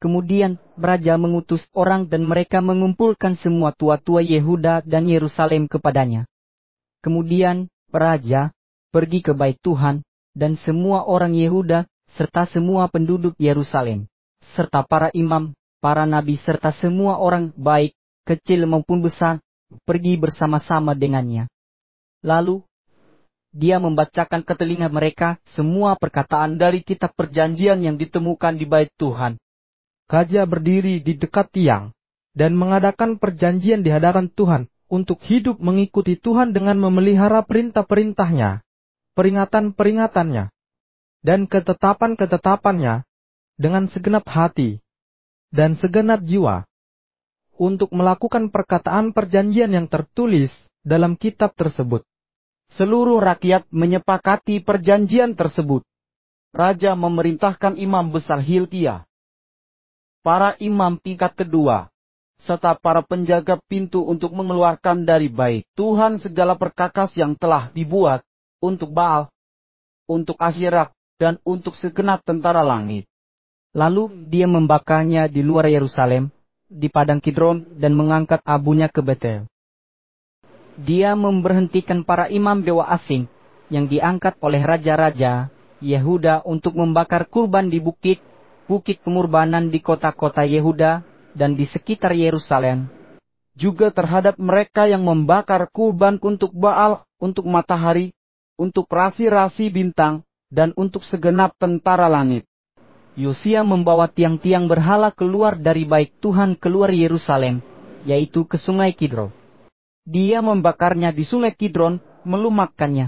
Kemudian raja mengutus orang dan mereka mengumpulkan semua tua-tua Yehuda dan Yerusalem kepadanya. Kemudian raja pergi ke bait Tuhan, dan semua orang Yehuda serta semua penduduk Yerusalem, serta para imam, para nabi serta semua orang baik, kecil maupun besar, pergi bersama-sama dengannya. Lalu dia membacakan ke telinga mereka semua perkataan dari kitab perjanjian yang ditemukan di bait Tuhan. Raja berdiri di dekat tiang dan mengadakan perjanjian di hadapan Tuhan untuk hidup mengikuti Tuhan dengan memelihara perintah-perintahnya, peringatan-peringatannya, dan ketetapan-ketetapannya dengan segenap hati dan segenap jiwa, untuk melakukan perkataan perjanjian yang tertulis dalam kitab tersebut. Seluruh rakyat menyepakati perjanjian tersebut. Raja memerintahkan imam besar Hilkiah, para imam tingkat kedua, serta para penjaga pintu untuk mengeluarkan dari bait Tuhan segala perkakas yang telah dibuat untuk Baal, untuk Asyerah, dan untuk segenap tentara langit. Lalu dia membakarnya di luar Yerusalem, di padang Kidron, dan mengangkat abunya ke Betel. Dia memberhentikan para imam dewa asing yang diangkat oleh raja-raja Yehuda untuk membakar kurban di bukit pengorbanan di kota-kota Yehuda dan di sekitar Yerusalem, juga terhadap mereka yang membakar kurban untuk Baal, untuk matahari, untuk rasi-rasi bintang, dan untuk segenap tentara langit. Yosia membawa tiang-tiang berhala keluar dari bait Tuhan keluar Yerusalem, yaitu ke sungai Kidron. Dia membakarnya di sungai Kidron, melumatkannya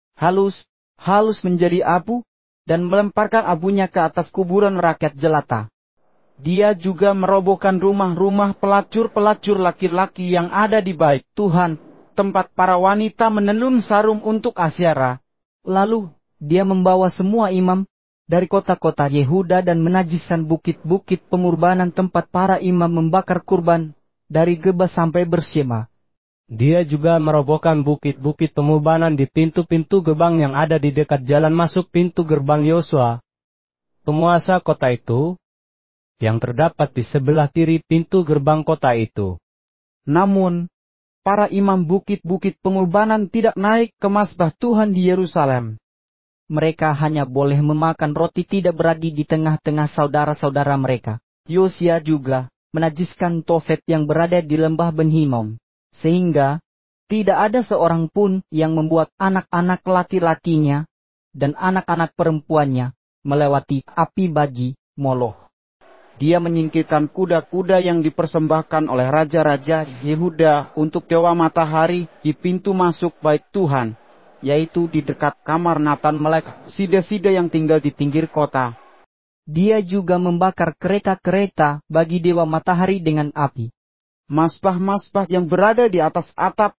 halus menjadi abu, dan melemparkan abunya ke atas kuburan rakyat jelata. Dia juga merobohkan rumah-rumah pelacur-pelacur laki-laki yang ada di bait Tuhan, tempat para wanita menenun sarung untuk Asyera. Lalu dia membawa semua imam dari kota-kota Yehuda dan menajiskan bukit-bukit pengorbanan tempat para imam membakar kurban dari Geba sampai Bershema. Dia juga merobohkan bukit-bukit pengorbanan di pintu-pintu gerbang yang ada di dekat jalan masuk pintu gerbang Yosua, penguasa kota itu, yang terdapat di sebelah kiri pintu gerbang kota itu. Namun, para imam bukit-bukit pengorbanan tidak naik ke mazbah Tuhan di Yerusalem. Mereka hanya boleh memakan roti tidak beragi di tengah-tengah saudara-saudara mereka. Yosia juga menajiskan Tofet yang berada di lembah Ben Hinnom, sehingga tidak ada seorang pun yang membuat anak-anak laki-lakinya dan anak-anak perempuannya melewati api bagi Moloch. Dia menyingkirkan kuda-kuda yang dipersembahkan oleh raja-raja Yehuda untuk dewa matahari di pintu masuk bait Tuhan, yaitu di dekat kamar Natan Melek, sida-sida yang tinggal di pinggir kota. Dia juga membakar kereta-kereta bagi dewa matahari dengan api. Mazbah-mazbah yang berada di atas atap,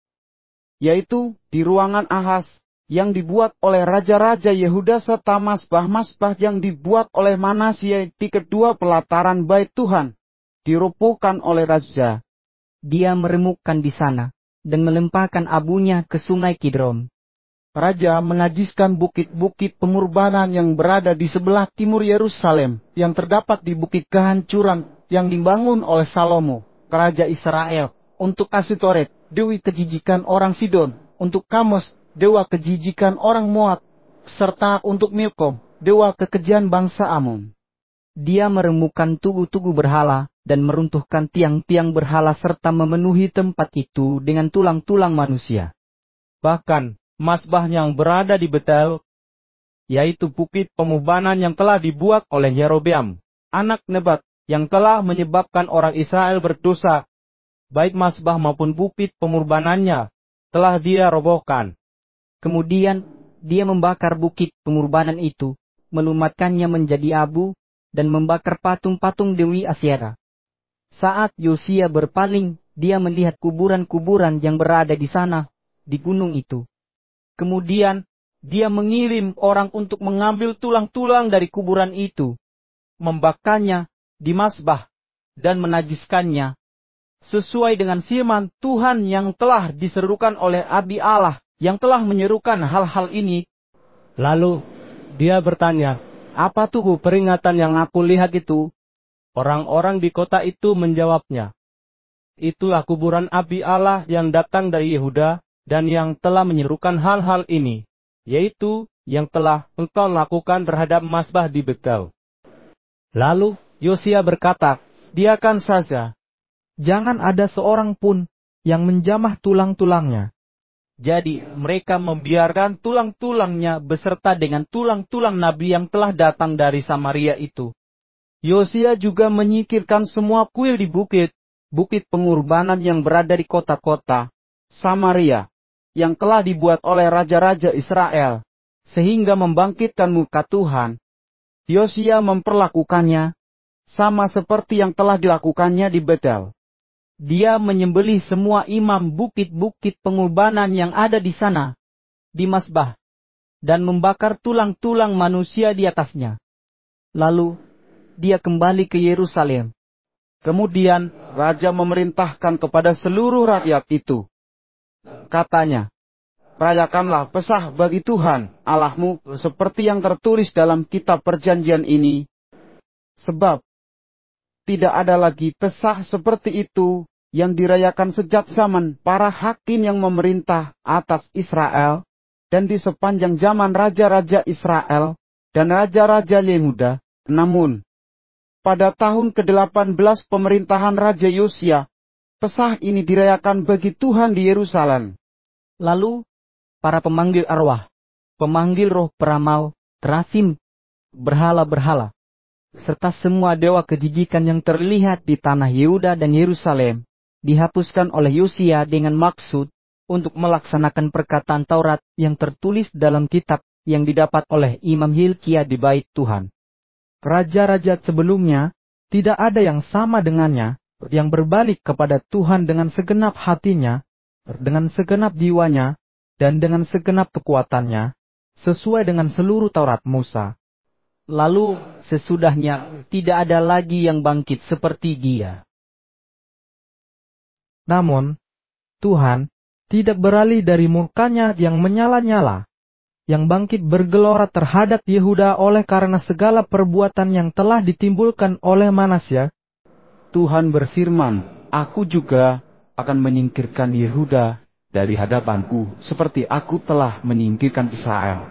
yaitu di ruangan Ahaz, yang dibuat oleh raja-raja Yehuda, serta mazbah-mazbah yang dibuat oleh Manasye di kedua pelataran bait Tuhan, dirobohkan oleh raja. Dia meremukkan di sana, dan melemparkan abunya ke sungai Kidron. Raja menajiskan bukit-bukit pengorbanan yang berada di sebelah timur Yerusalem, yang terdapat di bukit kehancuran yang dibangun oleh Salomo, raja Israel, untuk Asitoret, dewi kejijikan orang Sidon, untuk Kamos, dewa kejijikan orang Moab, serta untuk Milkom, dewa kekejian bangsa Amon. Dia meremukkan tugu-tugu berhala, dan meruntuhkan tiang-tiang berhala serta memenuhi tempat itu dengan tulang-tulang manusia. Bahkan, mazbah yang berada di Betel, yaitu bukit pengorbanan yang telah dibuat oleh Yerobeam, anak Nebat, yang telah menyebabkan orang Israel berdosa, baik mazbah maupun bukit pengorbanannya, telah dia robohkan. Kemudian, dia membakar bukit pengorbanan itu, melumatkannya menjadi abu, dan membakar patung-patung Dewi Asyera. Saat Yosia berpaling, dia melihat kuburan-kuburan yang berada di sana, di gunung itu. Kemudian, dia mengirim orang untuk mengambil tulang-tulang dari kuburan itu, membakarnya di mazbah, dan menajiskannya, sesuai dengan firman Tuhan yang telah diserukan oleh Abdi Allah, yang telah menyerukan hal-hal ini. Lalu, dia bertanya, "Apa tuh peringatan yang aku lihat itu?" Orang-orang di kota itu menjawabnya, "Itulah kuburan Abi Allah yang datang dari Yehuda dan yang telah menyerukan hal-hal ini, yaitu yang telah engkau lakukan terhadap mazbah di Betel." Lalu Yosia berkata, "Biarkan saja, Jangan ada seorang pun yang menjamah tulang-tulangnya. Jadi mereka membiarkan tulang-tulangnya beserta dengan tulang-tulang nabi yang telah datang dari Samaria itu. Yosia juga menyingkirkan semua kuil di bukit pengorbanan yang berada di kota-kota Samaria, yang telah dibuat oleh raja-raja Israel, sehingga membangkitkan muka Tuhan. Yosia memperlakukannya sama seperti yang telah dilakukannya di Betel. Dia menyembelih semua imam bukit-bukit pengorbanan yang ada di sana, di mazbah, dan membakar tulang-tulang manusia di atasnya. Lalu, dia kembali ke Yerusalem. Kemudian, raja memerintahkan kepada seluruh rakyat itu. Katanya, "Rayakanlah Pesah bagi Tuhan, Allahmu, seperti yang tertulis dalam kitab perjanjian ini. Sebab, tidak ada lagi Pesah seperti itu yang dirayakan sejak zaman para hakim yang memerintah atas Israel, dan di sepanjang zaman raja-raja Israel dan raja-raja Yehuda. Namun, pada tahun ke-18 pemerintahan Raja Yosia, Pesah ini dirayakan bagi Tuhan di Yerusalem." Lalu, para pemanggil arwah, pemanggil roh peramal, terasim, berhala-berhala, serta semua dewa kejijikan yang terlihat di tanah Yehuda dan Yerusalem, dihapuskan oleh Yosia dengan maksud untuk melaksanakan perkataan Taurat yang tertulis dalam kitab yang didapat oleh Imam Hilkia di bait Tuhan. Raja-raja sebelumnya tidak ada yang sama dengannya, yang berbalik kepada Tuhan dengan segenap hatinya, dengan segenap jiwanya, dan dengan segenap kekuatannya, sesuai dengan seluruh Taurat Musa. Lalu, sesudahnya, tidak ada lagi yang bangkit seperti dia. Namun, Tuhan tidak beralih dari murkanya yang menyala-nyala, yang bangkit bergelora terhadap Yehuda oleh karena segala perbuatan yang telah ditimbulkan oleh Manasya. Tuhan berfirman, "Aku juga akan menyingkirkan Yehuda dari hadapanku, seperti aku telah menyingkirkan Israel.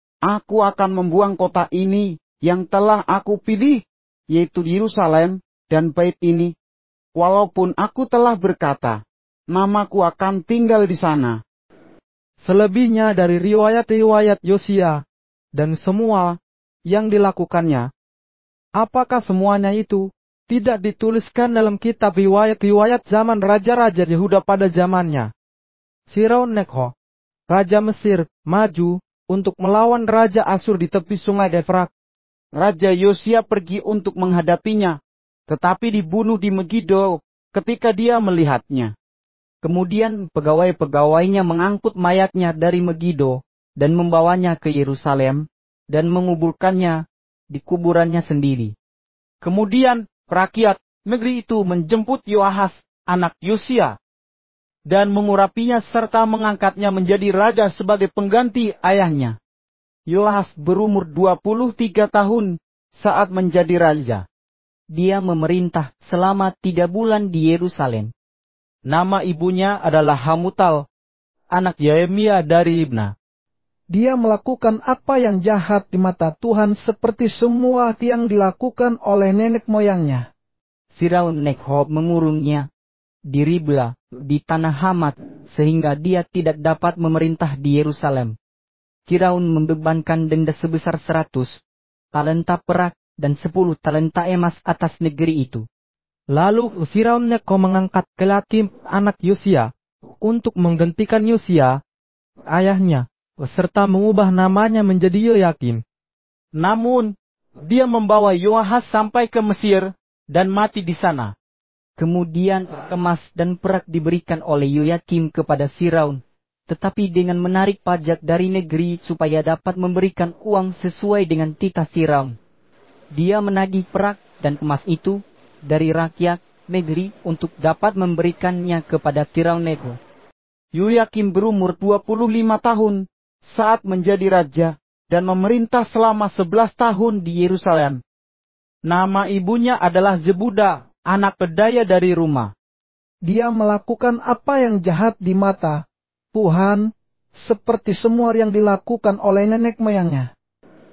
Aku akan membuang kota ini yang telah aku pilih, yaitu Yerusalem dan bait ini, walaupun aku telah berkata, namaku akan tinggal di sana." Selebihnya dari riwayat-riwayat Yosia dan semua yang dilakukannya, apakah semuanya itu tidak dituliskan dalam kitab riwayat-riwayat zaman raja-raja Yehuda pada zamannya? Firaun Nekho, raja Mesir, maju untuk melawan raja Asyur di tepi sungai Efrat. Raja Yosia pergi untuk menghadapinya, tetapi dibunuh di Megido ketika dia melihatnya. Kemudian pegawai-pegawainya mengangkut mayatnya dari Megido dan membawanya ke Yerusalem dan menguburkannya di kuburannya sendiri. Kemudian rakyat negeri itu menjemput Yoahas, anak Yosia, dan mengurapinya serta mengangkatnya menjadi raja sebagai pengganti ayahnya. Yoahas berumur 23 tahun saat menjadi raja. Dia memerintah selama 3 bulan di Yerusalem. Nama ibunya adalah Hamutal, anak Yeremia dari Libna. Dia melakukan apa yang jahat di mata Tuhan seperti semua yang dilakukan oleh nenek moyangnya. Firaun Nekho mengurungnya di Ribla, di tanah Hamat, sehingga dia tidak dapat memerintah di Yerusalem. Firaun membebankan denda sebesar 100 talenta perak dan 10 talenta emas atas negeri itu. Lalu Firaun Neko mengangkat Kelakim anak Yosia untuk menggantikan Yosia, ayahnya, serta mengubah namanya menjadi Yoyakim. Namun, dia membawa Yoahas sampai ke Mesir dan mati di sana. Kemudian emas dan perak diberikan oleh Yoyakim kepada Firaun, tetapi dengan menarik pajak dari negeri supaya dapat memberikan uang sesuai dengan titah Firaun. Dia menagih perak dan emas itu dari rakyat negeri untuk dapat memberikannya kepada Firaun Neko. Yoyakim berumur 25 tahun saat menjadi raja dan memerintah selama 11 tahun di Yerusalem. Nama ibunya adalah Zebuda, anak pedaya dari rumah. Dia melakukan apa yang jahat di mata Tuhan, seperti semua yang dilakukan oleh nenek moyangnya.